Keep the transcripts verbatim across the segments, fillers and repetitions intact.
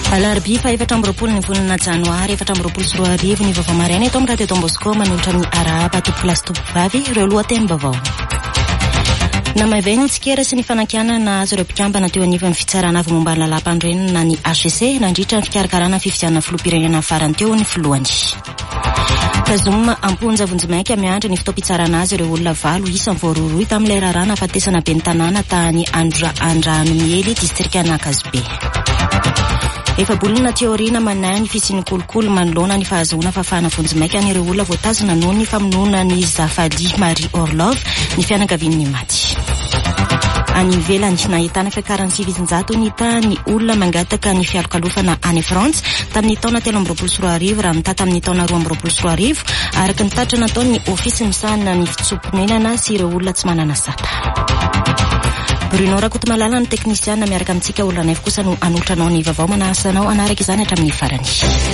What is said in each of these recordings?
Alarbi fa efatra amby roapolo ny volana janoary efatra amby roapolo sy roa arivo ny vaovao maraina eto amin'ny radio Don Bosco manolotra ny arahaba tompolo sy tovovavy ireo lohateny vaovao. Namaveny tsikera sy ny fanankianana azo ireo mpikambana teo anivon'ny fitsarana avy momba ny lalampandrenina ny H C C nandritra ny fikarakarana fifidianana filoham-pirenena farany teo ny filohany. Tazoma amponja vonjimaika miandry ny fitaom-pitsarana azy ireo olona valo isan'ny voaroroy tamin'ilay rarana afatesana ben'ny tanàna tany Andra Andrano Miely distrika Nakazobe. Efa bolina teoriana manahy ny fisian'ny kolokolo manoloana ny fahazoana fafana vonjimaika ny ireo olona voatazona noho ny famonoana ny Zafady Marie Orlov ny fianakavian'ny maty. Any ivelany nahitana fiakarany sivisin-jato ny tany olona mangataka ny fialokalofana any France tamin'ny taona telo amby roapolo sy roa arivo raha mitata amin'ny taona roa amby roapolo sy roa arivo araka ny tatra nataony ofisy misahana ny fitsomponenana sy ireo olona tsy manana sata. Bruno Rakotomalala ny teknisiana miaraka amintsika olona naif kosa no anolotranao ny vaovao manasanao anaraka izany hatramin'ny farany.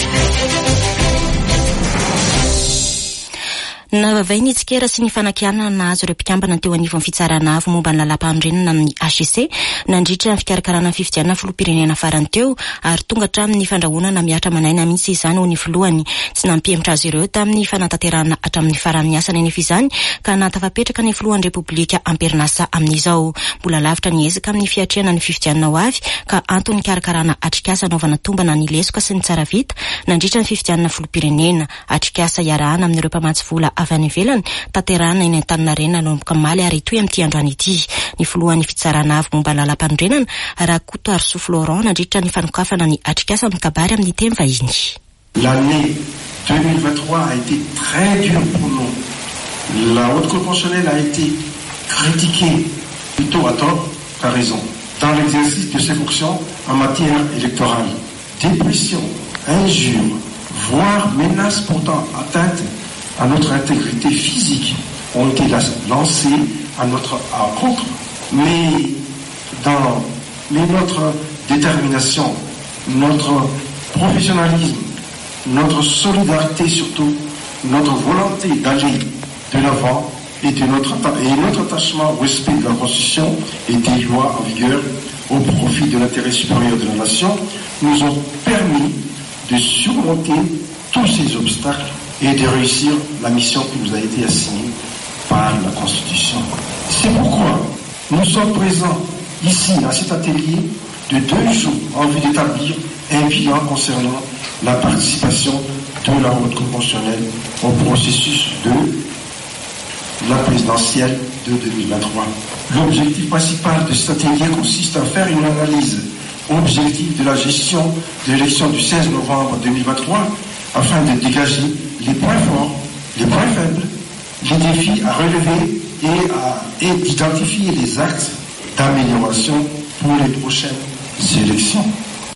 Navavainy tsikera sy ny fanakianana nahazo ireo mpikambana teo anivon'ny fitsarana avy momba ny lalampandrenina amin'ny H C C nandritra ny fikarakarana ny fifidianana filoham-pirenena farany teo ary tonga hatramin'ny fandrahonana miatra manaina mihitsy izany ho ny filohany tsy nampihemitra azy ireo tamin'ny fanantanterahana hatramin'ny faran'ny asany anefa izany ka natafapetraka ny filohan'ny repoblika amperinasa amin'izao mbola lavitra ny ezaka amin'ny fiatriana ny fifidianana ho avy ka antony karakarana atrikasa anaovana tombana ny lesoka sy ny tsara vita nandritra ny fifidianana filoham-pirenena atrikasa iarahana amin'ireo mpamatsy vola avy any ivelany tanterahana eny an-taninarena nanomboka maly ary toy amin'ity androany ity ny filohan'ny fitsarana avy momba lalam-pandrenana Rakoto Arsouf Laurent nandritra ny fanokafana ny atrikasa amin'ny kabary amin'ny teny vahiny. L'année deux mille vingt-trois a été très dure pour nous. La haute cour constitutionnelle a été critiquée plutôt à tort qu'à raison dans l'exercice de ses fonctions en matière électorale. Dépression, injures, voire menaces portant atteinte à notre intégrité physique ont été lancées à notre encontre. Mais dans mais notre détermination, notre professionnalisme, notre solidarité surtout, notre volonté d'aller de l'avant et, de notre, et notre attachement au respect de la Constitution et des lois en vigueur au profit de l'intérêt supérieur de la nation nous ont permis de surmonter tous ces obstacles et de réussir la mission qui nous a été assignée par la Constitution. C'est pourquoi nous sommes présents ici, à cet atelier de deux jours, en vue d'établir un bilan concernant la participation de la Haute Cour constitutionnelle au processus de la présidentielle de deux mille vingt-trois. L'objectif principal de cet atelier consiste à faire une analyse objective de la gestion de l'élection du seize novembre deux mille vingt-trois afin de dégager les points forts, les points faibles, les défis à relever et, à, et d'identifier les axes d'amélioration pour les prochaines élections.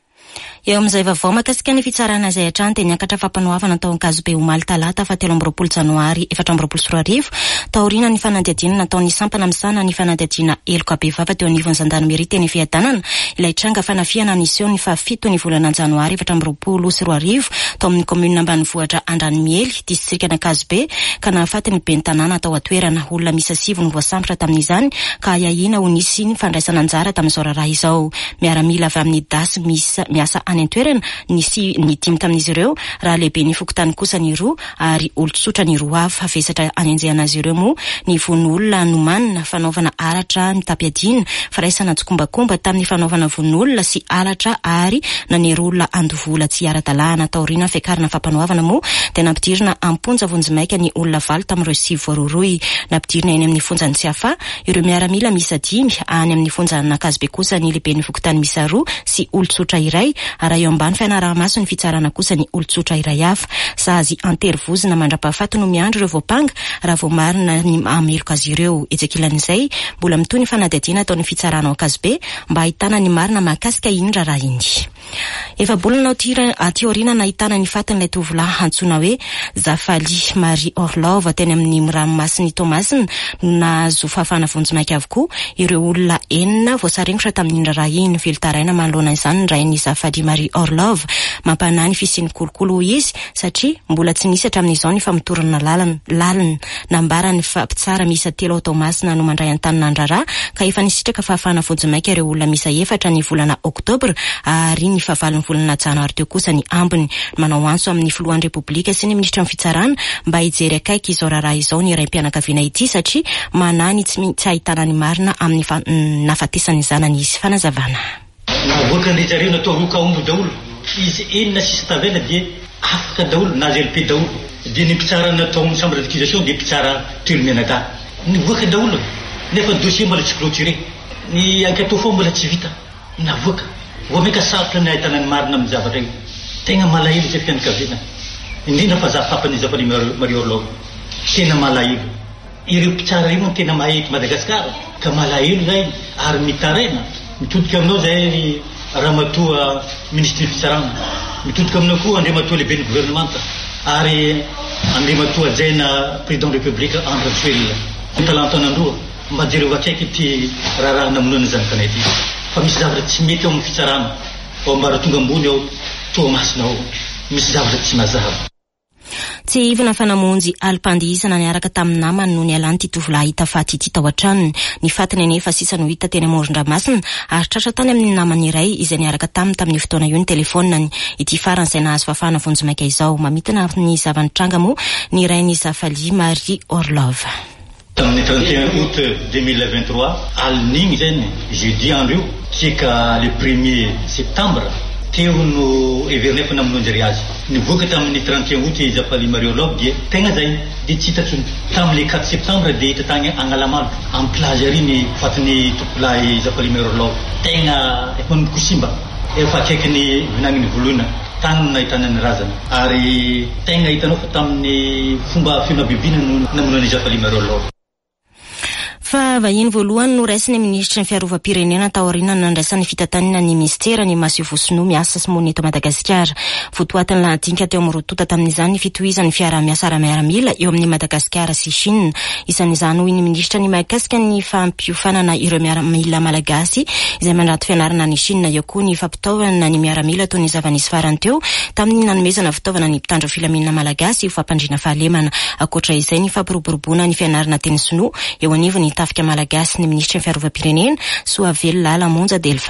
Eo amin'izay vaovao makasika ny fitsarana izay hatrany teny akatra fampanoavana tao Ankazobe omaly talata fahatelo amby roapolo janoary efatra amby roapolo sy roa arivo taoriana ny fanadihadiana nataon'ny sampana misana ny fanadihadiana eloka be vava teo anivon'ny zandarmeria teny fiadanana ilay tranga fanafiana niseo ny fahafito ny volana janoary efatra amby roapolo sy roa arivo tao amin'ny komuna ambanivohitra Andranomiely distrika Ankazobe ka nahafaty ny ben'ny tanàna tao atoerana olona misa sivy no voasambotra tamin'izany ka iahina ho nisy ny fandraisana anjara tamin'izao raharaha izao miaramila avy amin'ny dasy misa miasa any antoerana nisy ny dimy tamin'izy ireo raha lehibe ny fokotany kosa ny roa ary olon-tsotra ny roa avy havesatra anenjehana azy ireo moa ny von'olona nomanina fanaovana alatra mitapiadiana faraisana jokombakomba tamin'ny fanaovana von'olona sy alatra ary nanery olona andovola tsy ara-dalàna taoriana fiakarana fampanoavana moa dia nampidirina amponja vonjimaika ny olona valo tamin'ireo sivy voaroroy nampidirina eny amin'ny fonjany tsy hafa ireo miaramila misa dimy any amin'ny fonjany Nakazobe kosa ny lehibe ny fokotany misa roa sy olon-tsotra iray raha eo ambany fianaramaso ny fitsarana kosa ny olon-tsotra iray hafa sazy anterivozina mandrapahafaty no miandro ireo voapanga raha vao marina ny ameloka azy ireo etsekilan'izay mbola mitoy ny fanadihadiana ataon'ny fitsarana Ankazobe mba ahitana ny marina mahakasika iny raharaha iny. Efa bolina teoriana nahitana ny fatin'ilay tovolahy antsoina hoe Zafady Marie Orlov teny amin'ny ranomasiny Tomasina nahazo fahafahana vonjimaika avokoa ireo olona enina voasarengotra tamin'ny raharaha iny filtaraina manoloana izany ny rain'ny Zafady Marie Orlov mampanahy ny fisian'ny kolokolo izy satria mbola tsy nisy hatramin'izao ny famotorana lalana lalana nambara ny fampitsara misa telo ao Tomasina no mandray an-tanana andraraha ka efa nisitraka fahafahana vonjimaika ireo olona misa efatra ny volana Oktobra ary ny fahavalon'ny volana Janoary teo kosa ny ambiny. Manao anso amin'ny filohan'ny Repoblika sy ny ministra ny fitsarana mba hijery akaiky izao raharaha izao ny raim-pianakaviana ity satria manany tsy tsy ahitana ny marina amin'ny nafatesany zanany izy. Fanazavana. Navoaka ny zareo natao roka ombo daholo. Izy enina sisa tavela dia afaka daholo na Z L P daholo. Dia ny mpitsara natao ny chambre d'accusation dia mpitsara telo-menaka. Nivoaka daholo. Nefa dossier mbola tsy clôturé. Ny enquête au fond mbola tsy vita. Navoaka. Vao meka sarotra ny ahitana ny marina amin'ny zavatra io. Tegna malahelo izay fianakaviana. Indrindra fa zafapan'ny Zapali Mariolo. Tena malahelo. Ireo mpitsara io tena mahay eto Madagasikara. Ka malahelo zay ary mitaraina. Mitodika aminao zay ramatoa ministre ny fitsarana. Mitodika aminao koa andriamatoa lehibe ny gouvernement. Ary andriamatoa jaina président de république André Rajoelina. Talantanandroa mba jereo akaiky ity raharaha namonana zanakana ity. Fa misy zavatra tsy mety ao amin'ny fitsarana. Ao ambara tonga ambony ao toa masina ao. Misy zavatra tsy mazava. Tsy ivona fanamonjy alim-pandihizana niaraka tamin'ny namany no nialany ty tovolahy hita faty ity tao an-tranony. Ny fatiny anefa sisa no hita teny amoron-dranomasina ary tratra tany amin'ny namany iray izay niaraka taminy tamin'ny fotoana io ny telefoniny. Ity farany izay nahazo fafana vonjomaika izao mamitana ny zavanitranga moa ny iray ny Zapali Marie Orlov. Tamin'ny trente et un août deux mille vingt-trois alin'igny zany jeudi andro io tsika le premier septembre teo no evernefa namononjary azy. Nivoaka tamin'ny trente et un août Zapali Marie Orlov dia tegna zay dia tsy hitatsony. Tamin'ny quatre septembre dia hita tagny Angalamalo amin'ny plage ary ny fatin'ny tompolahy Zapali Marie Orlov. Tegna efa manomboka simba efa akaiky ny vinagniny volona tany nahitana ny razana ary tegna hitanao fa tamin'ny fomba fianabibina no namonony Zapali Marie Orlov. Fa vahiny voalohany no raisiny ministra ny fiarovam-pirenena taoriana nandraisan'ny fitantanana ny ministera ny Masio Vosino miasa sy mony eto Madagasikara. Votoatiny lahadinika teo amin'ny rotota tamin'izany ny fitohizan'ny fiara-miasa ara-miaramila eo amin'ny Madagasikara sy Chine. Isan'izany hoy ny ministra ny mahakasika ny fampiofanana ireo miaramila malagasy izay mandrato fianarana ny Chine eo koa ny fampitaovana ny miaramila toy ny zava-nisy farany teo tamin'ny nanomezana fitaovana ny mpitandro filaminana malagasy ho fampandrina fahalemana. Akoatra izay ny fampiroboroboana ny fianarana teny sinoa eo anivony tafika malagasy ny ministra ny fiarovam-pirenena Soavelo Lala Monja Delfa.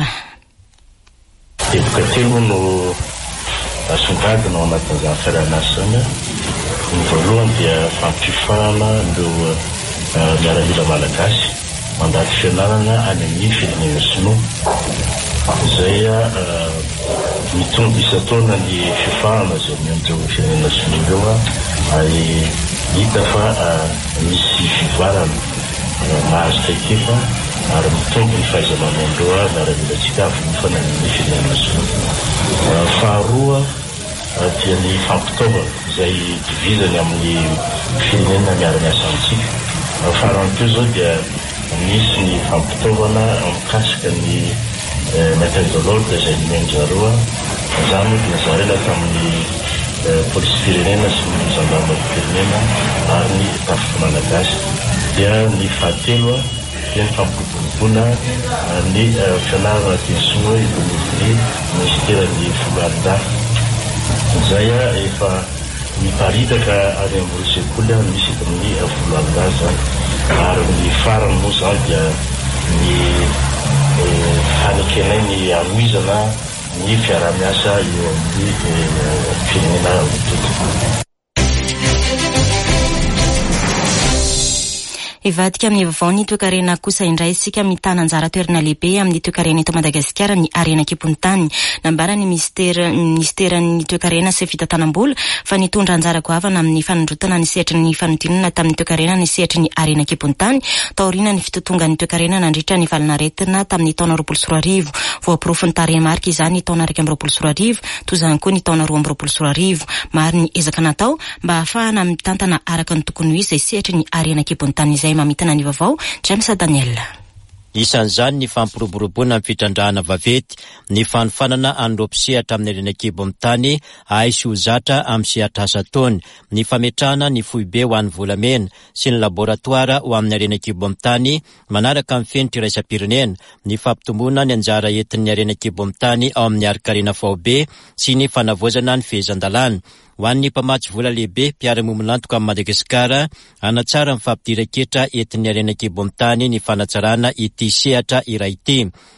Teboka telo no asongadina ao anatin'izany fiaraha-miasana. Ny voalohany dia fampiofanana ireo miaramila malagasy mandaty fianarana any amin'ny firenena sinoa. Izay mitombo isan-taona ny fiofahana izay amin'ireo firenena sinoa ireo ary hita fa misy fivoarana mahazo taikefa ary mitombo ny fahaiza-manondroa miaramilantsika afofana ny firenena sinoa. Faharoa dia ny fampitaovana izay divizany amin'ny firenena miara-miasa amintsika. Farany koa zao dia misy ny fampitaovana mikasika ny maître de l'ordre izay nomeny-jaroa izany dia zarena tamin'ny polisy firenena sy ny gendarmerie firenena ary ny tafika malagasy. Dia ny fahatelo dia ny fampiroboroboana ny fianarana teny sinoa idomin'ny ministeran'ny foloalida. Izay efa miparitaka any ambony sekoly misy eto amin'ny foloalida zany ary ny farany moa zany dia ny fanekenay ny aroizana ny fiara-miasa eo amin'ny firenena tokoa. Ivadika amin'ny vaovao ny toekarena kosa indray sika mitana anjara toerana lehibe amin'ny toekarena eto Madagasikara ny arena kipontany. Nambara ny ministera ministeran'ny toekarena sy fitantanam-bola fa nitondra anjara goavana amin'ny fanondrotana ny sehatry ny fanodinana tamin'ny toekarena ny sehatry ny arena kipontany taoriana ny fitotonga ny toekarena nandritra ny valinaretina tamin'ny taona roapolo sy roa arivo. Voaporofo ny tarehimarika izany taona raika amby roapolo sy roa arivo toy izany koa ny taona roa amby roapolo sy roa arivo. Maro ny ezaka natao mba ahafahana mitantana araka ny tokony ho izay sehatry ny arena kipontany izay mamitana ny vaovao James Daniel. Isan'izany ny fampiroboroboana amin'ny fitrandrahana vavety, ny fanofanana an'ireo sehatra amin'ny arena kibo amin'ny tany, aisy ho zatra amin'ny sehatra asa ataony, ny fametrahana ny foibe ho an'ny volamena sy ny laboratoara ho amin'ny arena kibo amin'ny tany, manaraka amin'ny fenitra iraisam-pirenena, ny fampitomboana ny anjara entin'ny arena kibo amin'ny tany ao amin'ny araka-rena faobe sy ny fanavoazana ny fehezan-dalàna. Ho an'ny mpamatsy vola lehibe mpiara-momilantoka amin'ny Madagasikara, anatsara ny fampidiran-ketra entin'ny arena kibo amin'ny tany ny fanatsarana ity sehatra iray ity.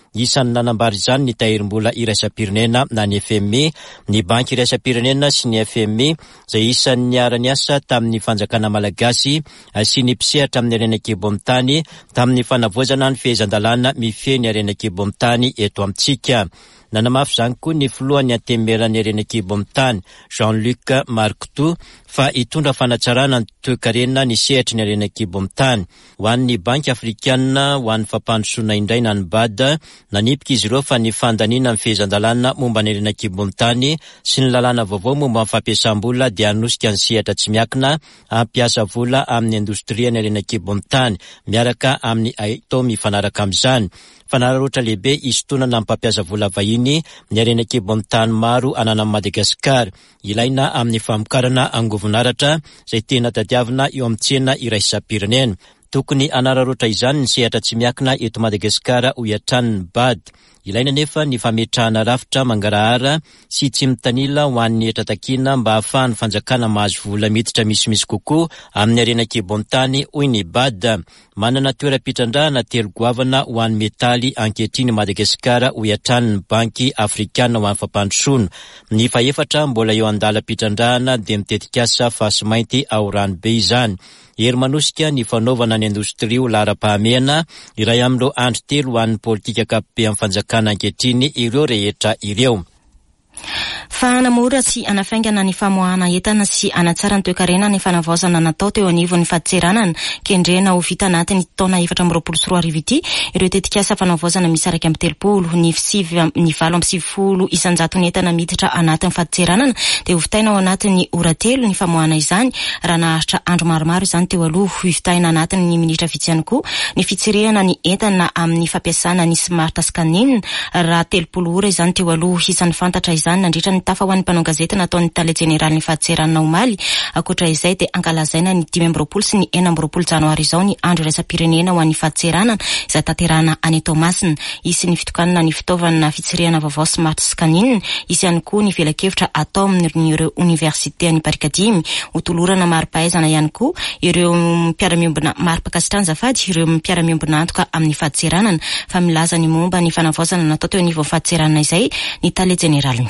Isan'ny nanambary izany ny tahirim-bola iraisam-pirenena na ny F M I, ny banky iraisam-pirenena sy ny F M I izay isan'ny niara-ny asa tamin'ny fanjakana malagasy sy ny mpisehatra amin'ny arenan-kibo amin'ny tany tamin'ny fanavoazana ny fehezan-dalàna mifehy ny arenan-kibo amin'ny tany eto amintsika. Nanamafy izany koa ny filohan'ny antemerany arenan-kibo amin'ny tany Jean-Luc Marctou fa hitondra fanatsarana ny toe-karena ny sehatry ny arenan-kibo amin'ny tany. Ho an'ny banky afrikanina ho an'ny fampandrosoana indray na ny B A D nanipika izy ireo fa ny fandaniana ny fehezan-dalàna momba ny arenan-kibo amin'ny tany sy ny lalàna vaovao momba ny fampiasam-bola dia hanosika ny sehatra tsy miakina hampiasa vola amin'ny indostria ny arenan-kibo amin'ny tany miaraka amin'ny aitao mifanaraka amin'izany. Fanararoatra lehibe isotonana amin'ny mpampiasa vola vahiny ny arenan-kibo amin'ny tany maro ananan'i Madagasikara. Ilaina amin'ny famokarana angovinaratra izay tena tadiavina eo amin'ny tsena iraisam-pirenena. Tokony anararoatra izany ny sehatra tsy miakina eto Madagasikara ho iatran'ny B A D. Ilaina nefa ny fametrahana rafitra mangarahara sy tsy mitanila ho an'ny etratakina mba hahafahan'ny fanjakana mahazo vola miditra misimisy kokoa amin'ny arenan-kibo amin'ny tany hoy ny B A D. Manana toeram-pitrandrahana telo goavana ho an'ny metaly ankehitriny Madagasikara ho iatran'ny banky afrikanina ho an'ny fampandrosoana. Ny faefatra mbola eo andalam-pitrandrahana dia mitetika asa fasy mainty ao rano be izany. Hery manosika ny fanaovana ny indostria ho lara-pahamehana iray amin'ireo andro telo ho an'ny politika ankapobeny amin'ny fanjakana ankehitriny ireo rehetra ireo. Fanamora sy anafaingana ny famoahana entana sy anatsara ny toe-karena ny fanavaozana natao teo anivon'ny fahatseranana kendrena ho vita anatin'ny taona efatra amby roapolo sy roa arivo ity ireo tetikasa fanavaozana misaraka amby telopolo ny sivy ny valo amby sivifolo isanjato ny entana miditra anatin'ny fahatseranana dia ho vitaina ao anatin'ny ora telo ny famoahana izany raha naharitra andro maromaro izany teo aloha ho vitaina anatin'ny minitra vitsy ihany koa ny fitsirehana ny entana amin'ny fampiasana ny smart scanning raha telopolo ora izany teo aloha isan'ny fantatra izany nandritra ny tafa ho an'ny mpanao gazety nataon'ny tale jeneraly ny fahatseranana omaly. Akoatra izay dia ankalazaina ny dimy amby roapolo sy ny enina amby roapolo janoary izao ny andro iraisam-pirenena ho an'ny fahatseranana izay tanterahana any Tomasina. Isy ny fitokanana ny fitaovana fitsirehana vaovao smart scanning, isy ihany koa ny velakevitra atao amin'ireo université any Barikadimy ho tolorana mari-pahaizana ihany koa ireo mpiara-miombona mari-pakasitrana zafady ireo mpiara-miombona antoka amin'ny fahatseranana fa milaza ny momba ny fanavaozana natao teo anivon'ny fahatseranana izay ny tale jeneraly.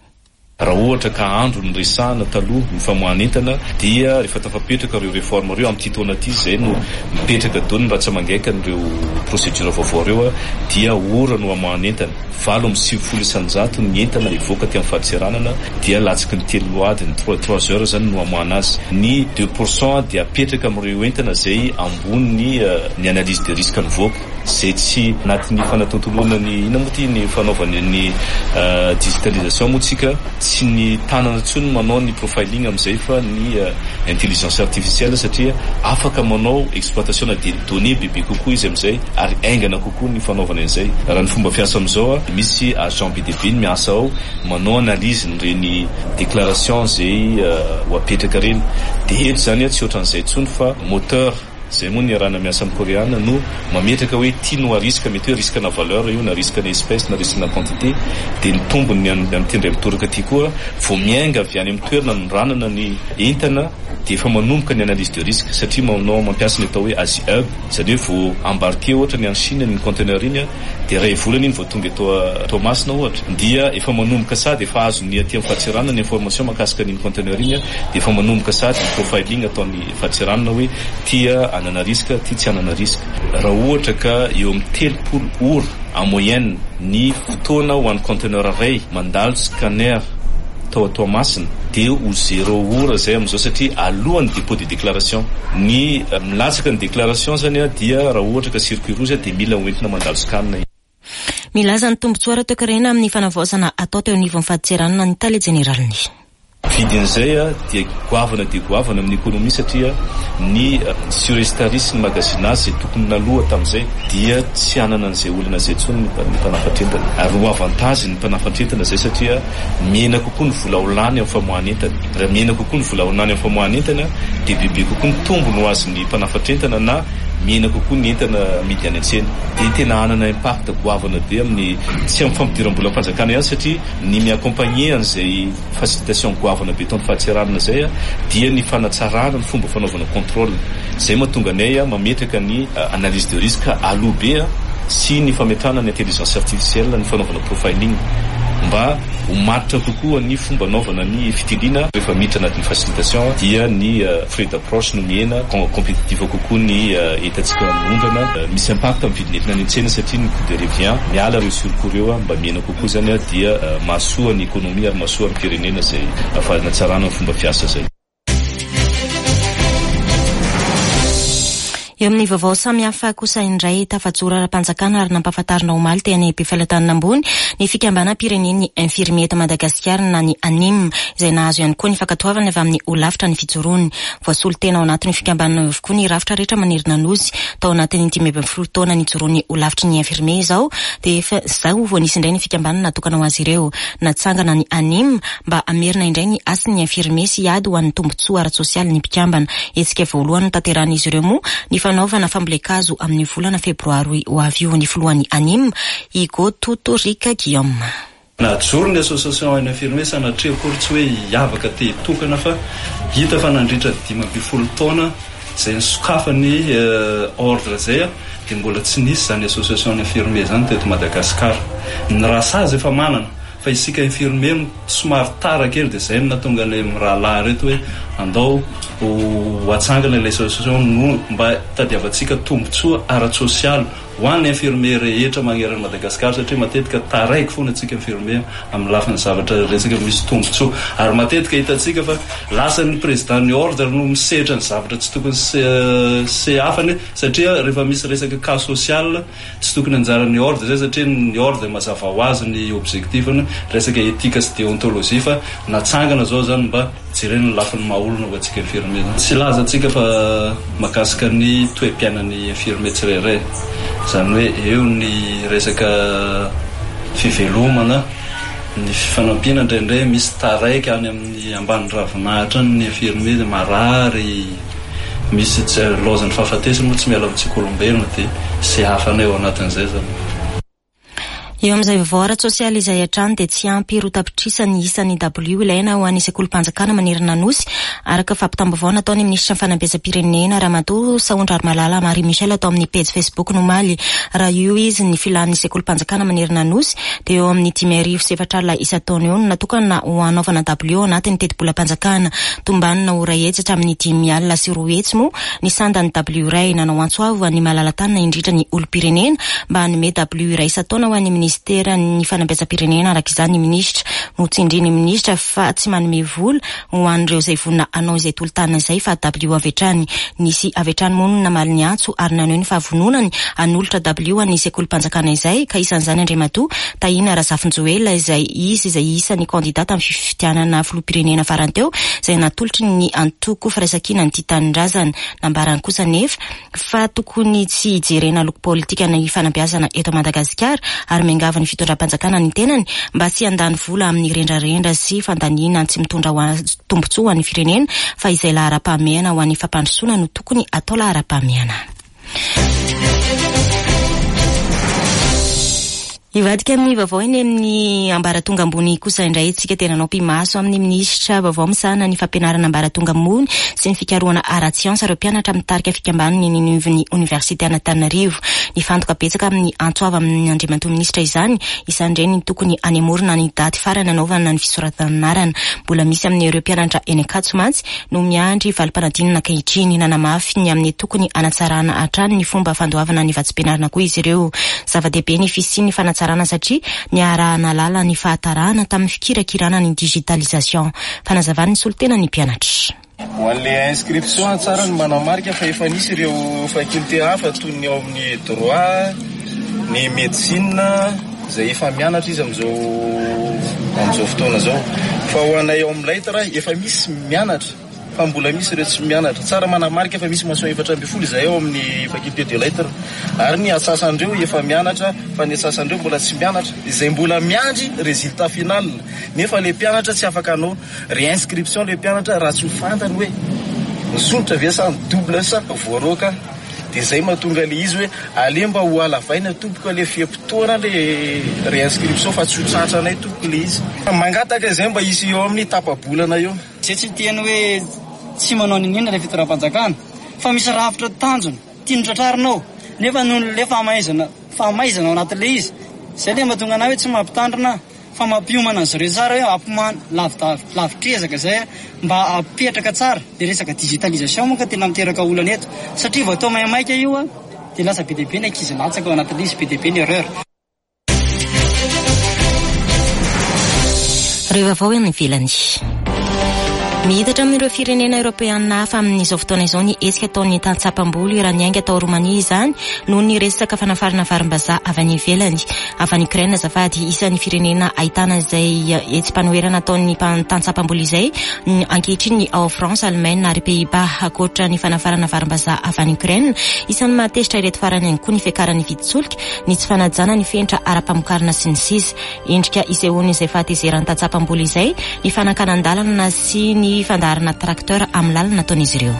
Raha ohatra ka andro ny resahana taloha ny famoahana entana dia rehefa tafapetraka ireo réforme ireo amin'ny taona ity izay no mipetraka dony raha tsy mangaika ireo procédure vaovao ireo dia ora no hamoahana entana valo amby sivifolo isanjato ny entana ivoaka ty amin'ny fahatseranana dia latsiky ny telo adiny trois heures zany no hamoahana azy. Ny deux pour cent dia apetraka amin'ireo entana izay ambony ny analyse de risque nivoaka izay tsy anatin'ny fanatontoloana ny ina moa ty ny fanaovany ny digitalisation moatsika tsy ny tanana tsony manao ny profiling amin'izay fa ny uh, intelligence artificielle satria afaka manao exploitation na de données bebe kokoa izy amin'izay ary aingana kokoa ny fanaovana an'izay. Raha ny fomba fiasa amin'izao misy agent B D B miasa ao manao analyse nireny déclaration zay uh, ho apetraka reny de eto zany tsy ohatran'izay tsony fa moteur zay moa ny arana miasa amin'ny koreana no mametraka hoe tia no ariska mety hoe riskana valeur io na riskana espèce na riskana quantité de ny tombony amin'ity indray mitoraka ty koa vao miainga avy any amin'ny toerana ny ranana ny entana de efa manomboka ny analyse de risque satria manao mampiasa ny atao hoe A Z E c'est-à-dire vao embarqué ohatra ny any Chine ny conteneur iny de ray volana iny vao tonga eto Tomasina ohatra dia efa manomboka sady efa azo ny aty amin'ny fahatseranana ny information makasika ny conteneur iny de efa manomboka sady ny profiling ataon'ny fahatseranana hoe tia anana risque ty tsy anana risque. Raha ohatra ka eo amin'ny telopolo ora en moyenne ny fotoana ho an'ny conteneur ray mandalo scanner tao Tomasina de ho zéro ora zay amin'izao satria alohan'ny dépôt de déclaration ny milatsaka ny déclaration zany dia raha ohatra ka circuit rouge de mila hoentina mandalo scanner. Milaza ny tombotsoara toe-karena amin'ny fanavaozana atao teo anivon'ny fahatseranana ny tale jeneraliny. Vidin'izay dia goavana dia goavana amin'ny économie satria ny surestarisy ny magasinage zay tokony naloha tamin'izay dia tsy anana an'izay olona zay tsony ny mpanafatrentana. Ary ho avantage ny mpanafatrentana zay satria miena kokoa ny vola olany amin'ny famoahana entana. Raha miena kokoa ny vola olany amin'ny famoahana entana dia bebe kokoa ny tombony ho azy ny mpanafatrentana na miena kokoa ny entana midy any an-tsena. Dia tena anana impact goavana be amin'ny tsy amin'ny fampidiram-bola am-panjakana ihany satria ny miaccompagner an'izay facilitation goavana be taon'ny fahatseranana zay dia ny fanatsarana ny fomba fanaovana contrôle. Zay mahatonga anay mametraka ny analyse de risque aloha be sy ny fametrahana ny intelligence artificielle ny fanaovana profiling mba ho maritra kokoa ny fomba naovana ny fitiliana rehefa miditra anatin'ny facilitation dia ny uh, frais d'approche no mihena compétitive kokoa ny uh, etantsika mondrana uh, misy impact amin'ny vidin'entana ny tsena satria ny coût de revient miala reo surcoût reo mba mihena kokoa zany dia uh, mahasoa ny économie ary mahasoa ny firenena zay ahafahana tsarana ny fomba fiasa zay. Eo amin'ny vaovao samihafa kosa indray tafajoro ara-panjakana ary nampahafantarina omaly teny amin'ny mpifankatanana ambony ny fikambanam-pirenen'ny infirmier eto Madagasikara na ny ANIM izay nahazo ihany koa ny fankatoavana avy amin'ny olavitra ny fijoroany. Voasolo tena ao anatin'ny fikambanana avokoa ny rafitra rehetra manerina anozy tao anatin'ny dimy amby folo taona ny joroany olavitry ny infirmier izao dia efa izao vao nisy indray ny fikambanana natokana ho azy ireo. Natsangana ny ANIM mba amerina indray ny asin'ny infirmier sy ady ho an'ny tombotsoa ara-tsosialy ny mpikambana. Etsika voalohany tanteran'izy ireo moa ny fanaovana fambolekazo amin'ny volana febroary ho avy io ny filohan'ny ANIM Igo Totorika Guillaume. Najoro ny association any infirmier sanatria akory tsy hoe hiavaka te tokana fa hita fa nandritra dimy amby folo taona izay nisokafany uh, ordre zay dia mbola tsy nisy zany association infirmier zany teto Madagasikara. Ny rasazy efa manana fa isika infirmier somary tara kely dia zay no natonga ilay mirahalahy reto hoe andao ho atsangana ilay association no mba tadiavantsika tombotsoa ara-tsosialy ho an'ny infirmier rehetra magnerana Madagasikara satria matetika taraiky foana atsika infirmier amin'ny lafiny zavatra resaka misy tombotsoa ary matetika hitatsika fa lasan'ny président ny ordre no misehatra ny zavatra tsy tokony se hafany satria rehefa misy resaka cas social tsy tokony anjaran'ny ordre zay satria ny ordre mazava ho azy ny objectifny resaka éthique sy déontologie fa natsangana zao zany mba jerena ny lafiny mahaolona ho atsika infirmier zany. Tsy laza atsika fa mahakasika ny toe-piainan'ny infirmier tsirairay zany hoe eo ny resaka fivelomana ny fanampiana indraindray misy taraiky any amin'ny ambany ravinahitra ny infirmier marary misy tsy lozan'ny fahafatesany moa tsy miala amintsika olombelona dia sy hafanay ao anatin'izay zany. Eo amin'izay vaovao ara-tsosialy izay hatrany dia tsy ampy rotapitrisa ny isan'ny W ilaina ho an'ny sekolim-panjakana manerana anosy araka fampitambavao nataony minisitra fanambeazam-pirenena Ramatoa Saondra Armalala Marie Michel atao amin'ny page Facebook nomaly raha io izy ny filan'ny sekolim-panjakana manerana anosy dia eo amin'ny dimy arivo sy efatra alina isa-taona eo natokana ho anaovana W anatin'ny tetibola-panjakana tombanina ho ray hetsy hatramin'ny dimy alina sy roa hetsy moa ny sandan'ny W iray nanao antsoavo ny malala-tanana indrindra ny olom-pirenena mba hanome W iray isa-taona ho an'ny ministera ny fanambeazam-pirenena araka izany ny minisitra no tsindriny minisitra fa tsy manome vola ho an'ireo izay vonina anao izay tolo-tanana izay fa W avetrany nisy avetrany moa no namaly ny antso ary naneo ny fahavononany anolotra W an'ny sekolim-panjakana izay ka isan'izany Andriamatoa Tahina Razafinjoela izay izy izay isan'ny kandidata amin'ny fifitianana filoham-pirenena farany teo izay natolotry ny antoko firaisankina ny titanindrazana nambarany kosa nefa fa tokony tsy hijerena loko politika ny fanambeazana eto Madagasikara ary miangavany fitondram-panjakana ny tenany mba tsy handany vola amin'ny rendrarendra sy fandaniana tsy mitondra tombotsoa ho an'ny firenena fa izay lahara-pahamehana ho an'ny fampandrosoana no tokony atao lahara-pahamehana. Ivadika amin'ny vaovao eny amin'ny ambaratonga ambony kosa indray tsika tena nao mpimaso amin'ny minisitra vaovao misana ny fampianarana ambaratonga ambony sy ny fikarohana ara-tsiansa ireo mpianatra mitarika fikambanany ny Université Antananarivo. Ny fantoka betsaka amin'ny antsoava amin'ny Andriamatoa minisitra izany isandray ny tokony anemorina ny daty farany anaovana ny fisoratanarana mbola misy amin'ny ireo mpianatra eny Akatsomatsy no miandry valim-panadinana ankehitriny nanamafy ny amin'ny tokony anatsarana hatrany ny fomba fandoavana ny vatsim-pianarana koa izy ireo. Zava-dehibe ny fisiany fanatsarana satria niarahana lala ny fahatarana tamin'ny fikirakirana ny digitalisation. Fanazavany ny solotena ny mpianatra. Ho an'ilay inscription tsara ny manamarika fa efa nisy ireo faculté hafa toy ny ao amin'ny droit, ny médecine izay efa mianatra izy amin'izao amin'izao fotoana zao. Fa ho anay ao amin'ny lettre efa misy mianatra fa mbola misy ireo tsy mianatra. Tsara manamarika fa misy mention efatra amby folo izay ao amin'ny faculté de lettres ary ny atsasandreo efa mianatra fa ny atsasandreo mbola tsy mianatra izay mbola miandry résultat final. Nefa le mpianatra tsy afaka anao réinscription le mpianatra raha tsy ho fantany hoe nisonitra ve sa double sa voaroka dia zay mahatonga le izy hoe ale mba ho alavaina tompoko le fiam-potoana le réinscription fa tsy ho tratranay tompoko le izy. Mangataka izay mba isy eo amin'ny tapa-bolana eo. Tsy tsy tiany hoe tsy manao ninina le fitoram-panjakana fa misy rafitra tanjona tiany tratrarinao nefa noho le famaizana fa maizana ao anatin'le izy zay le mahatonga anay hoe tsy mampitandrina fa mampiomana azy ireo tsara hoe ampimana lavitrezaka zay mba apetraka tsara de resaka digitalisation moa ka tena miteraka olana eto satria vao atao mahimaika io a de lasa be deabe ny ankizy latsaka ao anatin'le izy be deabe ny erreur. Rehefa vao ny ivelany mihitatra amin'ireo firenena Europeana hafa amin'izao fotoana izao ny hetsika ataon'ny tantsapam-boly raha niainga tao Romania izany noho ny resaka fanafarana varim-bazaha avy any ivelany. Avy any Ukraine azafady isan'ny firenena ahitana izay etsim-panoherana ataon'ny tantsapam-boly izay ankehitriny ny ao France, Allemagne ary Pays-Bas akoatra ny fanafarana varim-bazaha avy any Ukraine. Isan'ny matezitra ireto farany ihany koa ny fiakaran'ny viditsolika, ny tsy fanajana ny fenitra ara-pamokarana sy ny sisa. Endrika isehoany izay fahatezeran'ny tantsapam-boly izay ny fanankanan-dalana sy ny fandaharana tracteur amin'ny lalana nataon'izy ireo.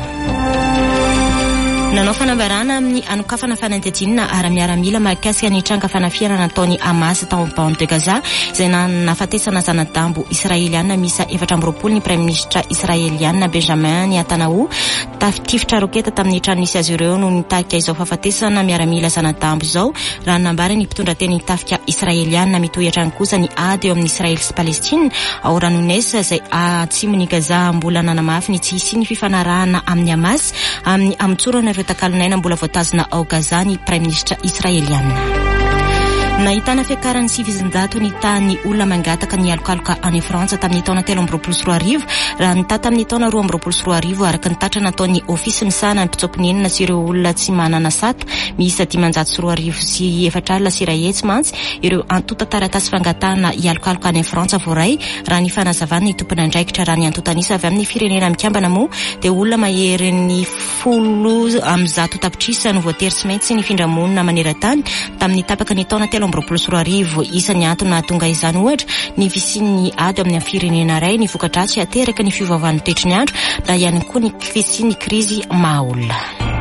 Nanao fanambarana amin'ny anokafana fanadihadiana ara-miaramila mahakasika ny tranga fanafiana nataon'ny Hamas tao bande de Gaza izay nafatesana zanadambo Israeliana misa efatra amby roapolo ny Prime Ministra Israeliana Benjamin Netanyahu taftifitra roketa tamin'ny trano misy azy ireo no nitarika izao fahafatesana miaramila zanadambo izao raha nambara ny mpitondra teny tafika Israeliana mitohatra ny kosa ny ady eo amin'ny Israel sy Palestina ao Ranones izay atsimon'ny Gaza mbola nanamafy ny tsy hisy ny fifanarahana amin'ny Hamas amin'ny amitsorana takalinaina mbola voatazona ao Gaza ny Prime Ministra Israeliana. Nahitana fiakarany sivizindato ny tany olona mangataka ny alokaloka any Frantsa tamin'ny taona telo amby roapolo sy roa arivo raha nita tamin'ny taona roa amby roapolo sy roa arivo araka ny tatra nataon'ny ofisy misana ny mpitsopinenina sy ireo olona tsy manana sata miisa dimanjato sy roa arivo sy efatra alina sy iray hetsy mantsy ireo antota taratasy fangatahana ialokaloka any Frantsa voaray raha ny fanazavana ny tompona andraikitra raha ny antotanisa avy amin'ny firenena mikambana moa dia olona mahery ny folo amin'ny zato tapitrisa no voatery tsy maintsy ny findramonina maneran-tany tamin'ny tapaka ny taona telo roapolo sy roa arivo isan'ny antony nahatonga izany ohatra ny fisian'ny ady amin'ny firenena iray ny vokadratsy ateraka ny fiovaovan'ny toetrany ny andro da ihany koa ny fisian'ny krizy mahaolona.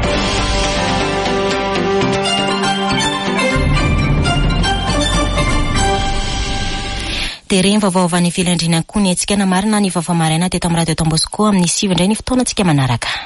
Dia reny vaovao avy any ivelany koa ny etsikana marina ny vaovao maraina teto amin'ny radio Tambosco amin'ny sivy indray ny fotoana antsika manaraka.